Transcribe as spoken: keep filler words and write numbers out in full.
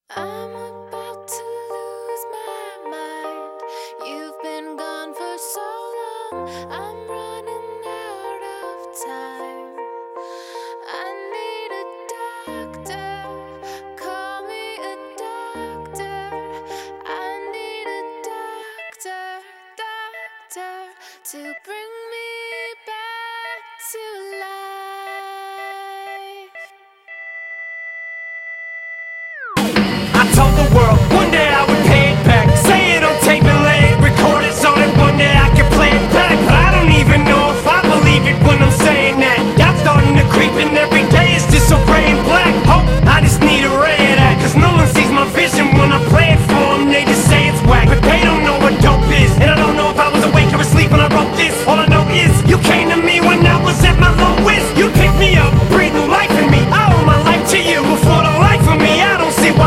I'm about to lose my mind. You've been gone for so long. I'm running out of time. I need a doctor. Call me a doctor. I need a doctor, doctor, to bring me back to life. I told the world one day I would pay it back. Say it on tape and lay it, record it so that one day I can play it back. But I don't even know if I believe it when I'm saying that. Y'all starting to creep in